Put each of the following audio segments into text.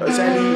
داشلی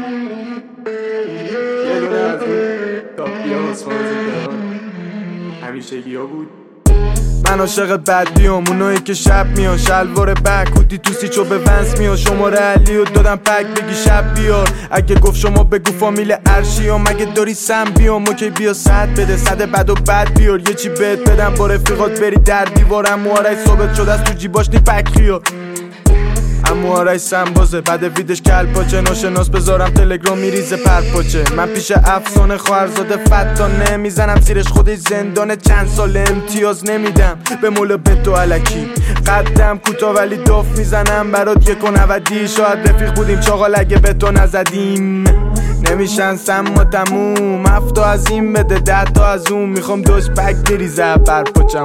یه دونه از اون تاپیا سوازه همیشگی ها بود. من عاشق بدیام اونایی که شب میان شلوار بک هودی تو سیچو به ونس میان شماره علی و دادم پک بگی شب بیار اگه گفت شما بگو فامیل ارشیام اگه داری سم بیام اوکی بیا صد بده صد بد و بد بیار یه چی بهت بدم با رفیقات بری در دیوارم موارای ثابت شده از تو جیباش نی پک خیار امو آرای سنبازه بعد ویدش کل پاچه ناشناس بذارم تلگرام میریزه پرپاچه من پیش افسانه خواهرزاده فتانه میزنم زیرش خودش زندانه چند سال امتیاز نمیدم به مولا بتو علکی قدم کوتا ولی داف میزنم برات 1.90 شاید رفیق بودیم چاقال اگه به تو نزدیم نمیشن سم و تموم 7 تا از این بده 10 تا از اون میخوام دوش پک بریزه پرپاچم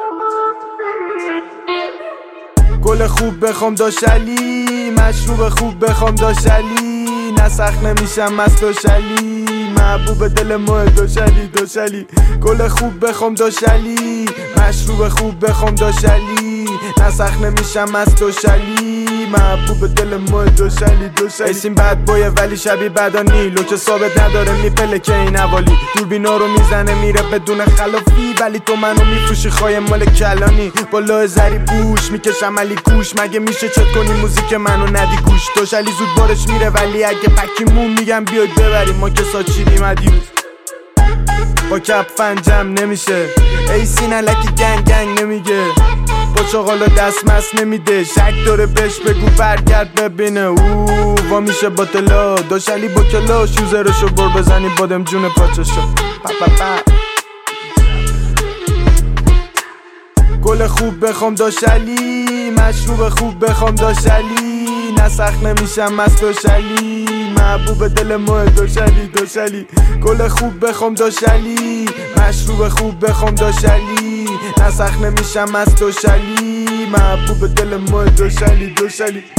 گل خوب بخوام داشلی مشروب خوب بخوام داشلی نسخ نمیشم مست داشلی محبوب دل ما داشلی گل خوب بخوام داشلی مشروب خوب بخوام داشلی نسخ نمیشم مست داشلی محبوب دل ما داشلی ایسیم بد بایه ولی شبیه بدانی لوک ثابت نداره میپله که این حوالی دوربینا رو میزنه میره بدون خلافی ولی تو منو میفروشی خواهی مال کلانی با لاه زری بوش میکشم علی کوش مگه میشه چت کنی موزیک منو ندی گوش داشلی زود بارش میره ولی اگه پکیمون میگم بیاید ببریم ما که ساچیدیم ادیوز با کپ فنجم نمیشه ایسی نلکی گنگ نمیگه با چاقالا دست مست نمیده شک داره بهش بگو برگرد ببینه او وا میشه باطلا داشلی با کلاش یوزرشو بر بزنی بادم جون پاچشو گل خوب بخوام داشلی مشروب خوب بخوام داشلی نسخ نمیشم مست داشلی محبوب دل ما داشلی گل خوب بخوام داشلی مشروب خوب بخوام داشلی نسخ نمیشم مست داشلی محبوب دل ما داشلی